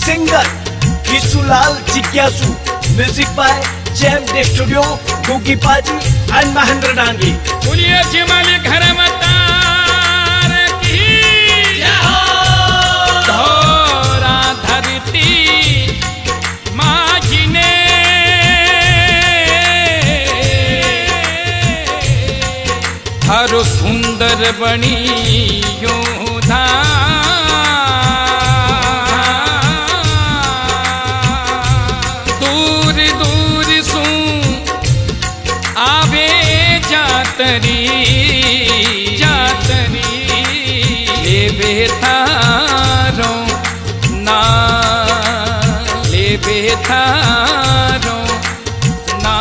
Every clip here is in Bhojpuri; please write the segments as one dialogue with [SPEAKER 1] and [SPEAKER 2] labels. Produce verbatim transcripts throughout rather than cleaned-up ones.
[SPEAKER 1] सिंगर किशुलाल जिज्ञासु, music by jam day studio, Gogi Paji and Mahendra डांगी।
[SPEAKER 2] बोलिए जी मालिक घर मतार की जय हो। धोरा धरती माझी ने हर सुंदर बनी योधा जातरी जातरी ले बेथारो ना ले बेथारो ना।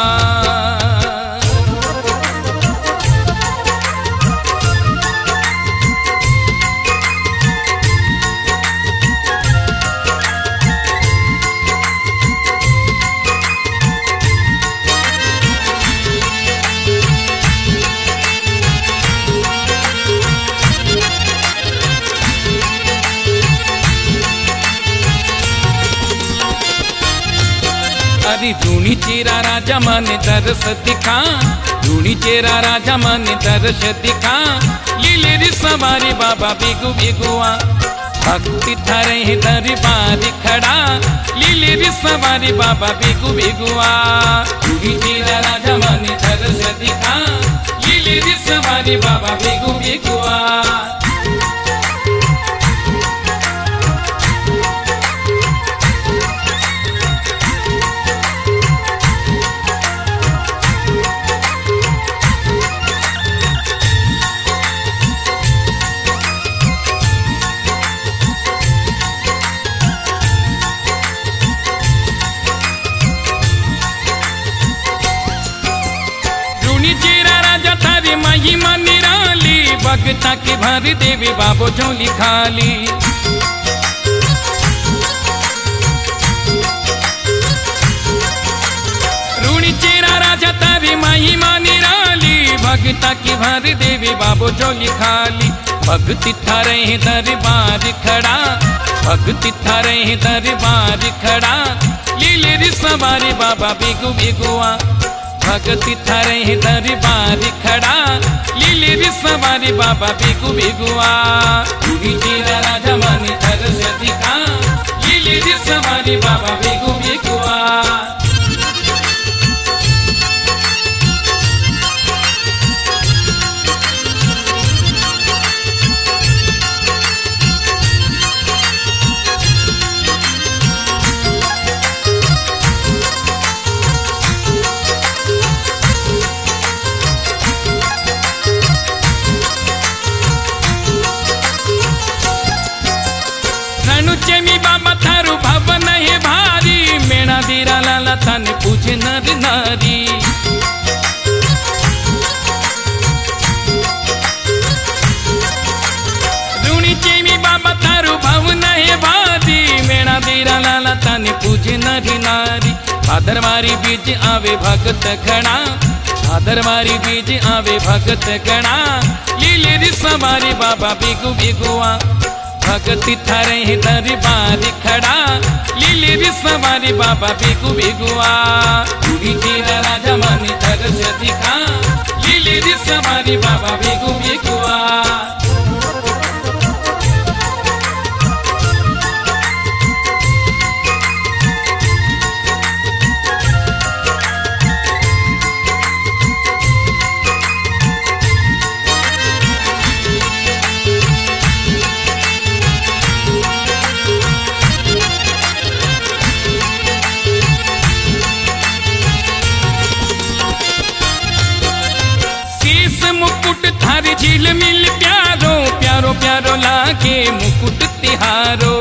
[SPEAKER 2] रूणी चेरा राजा मन दरस दिखा, रूणी चेरा राजा मन दरस दिखा, लीले री सवारी बाबा बिगु बिगुआ, भक्ति थारे दरबार खड़ा, लीले री सवारी बाबा बिगु बिगुआ। रूणी चेरा राजा मन दरस दिखा, लीले री सवारी बाबा बिगु बिगुआ। महिमा निराली भगता की भर देवी बाबो झोली खाली। रूणी चेरा राजा तारी महिमा निराली भगता की भर देवी बाबो झोली खाली। भक्ति थारे दरबार खड़ा, भक्ति थारे दरबार खड़ा, लीले री सवारी बाबा बिगु बिगुआ, भक्ति थारे दरबार खड़ा, लीले री सवारी बाबा बिगु बिगुआ। रूणी चेरा राजा मन दरस दिखा, लीले री सवारी बाबा बिगु बिगुआ। चेमी बाबा थारू भवन है भारी, मेणा दीरा लाला थाने पूछे नर नारी। रूणी चेमी बाबा थारू भवन है भारी, मेणा दीरा लाला थाने पूछे नर नारी। भादरवारी बीज आवे भगत गणा, भादरवारी बीज आवे भगत गणा, लीले री सवारी बाबा बिगु बिगुआ, भक्ति थारे दरबार खड़ा, लीले री सवारी बाबा बिगु बिगुआ। रूणी चेरा राजा मन दरस दिखा, लीले री सवारी बाबा बिगु बिगुआ। थारी झील मिल प्यारो, प्यारो प्यारो लागे मुकुट तिहारो।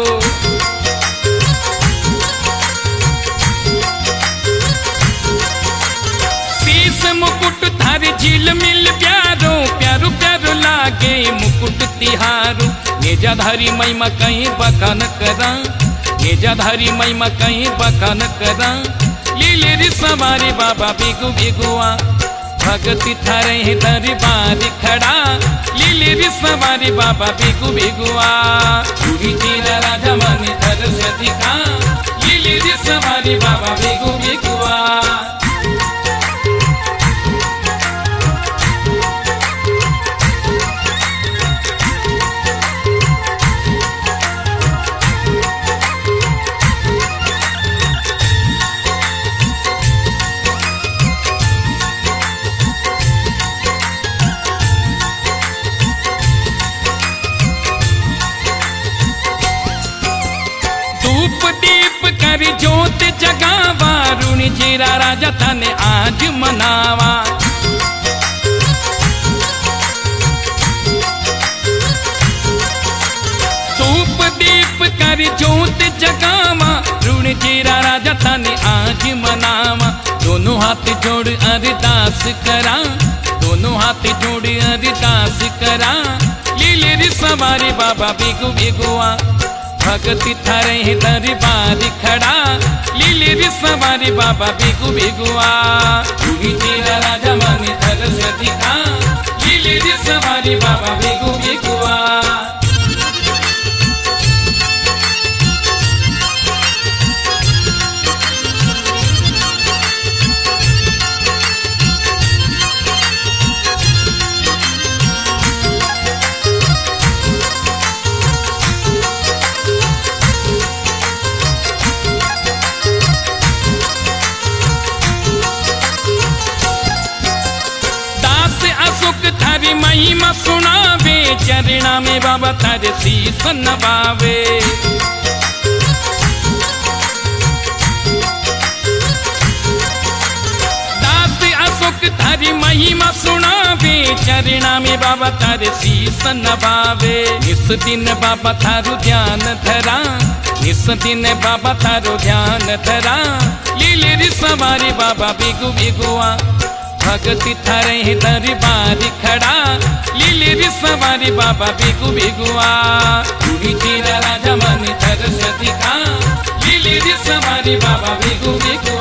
[SPEAKER 2] शीस मुकुट थारी झील मिल प्यारो, प्यारो प्यारो लागे मुकुट तिहारो। नेजाधारी महिमा कहीं बखान करा, नेजाधारी महिमा कहीं बखान करा, लीले री सवारी बाबा बिगु बिगुआ, भक्ति थारे दरबार खड़ा, लीले री सवारी बाबा बिगु बिगुआ। रूणी चेरा राजा मन दरस दिखा, धूप दीप कर जोत जगावा, ऋण जीरा राजा थाने आज मनावा। धूप दीप कर जोत जगावा, ऋण जीरा राजा थाने आज मनावा। दोनों हाथ जोड़ अरदास करा, दोनों हाथ जोड़ अरदास करा, लीले रे सवारी बाबा बिगु बिगुआ। भगति थारे दरबार खड़ा, लीले रे सवारी बाबा बिगु बिगुआ। ऋण जीरा राजा मानी तरस दिखा, लीले रे सवारी बाबा बिगु बिगुआ। थारी महिमा सुनावे, चरणा में बाबा थारे शीस नवावे। दास अशोक थारी महिमा सुनावे, चरणा में बाबा थारे शीस नवावे। इस दिन बाबा थारू ध्यान धरा, इस दिन बाबा थारो ध्यान धरा, लीले रे सवारी बाबा बिगु बिगुआ। भगति थारे दरबार खड़ा, लीले रे सवारी बाबा बिगु बिगुआ। ऋण जीरा राजा मानी तरस दिखा, लीले रे सवारी बाबा बिगु बिगुआ।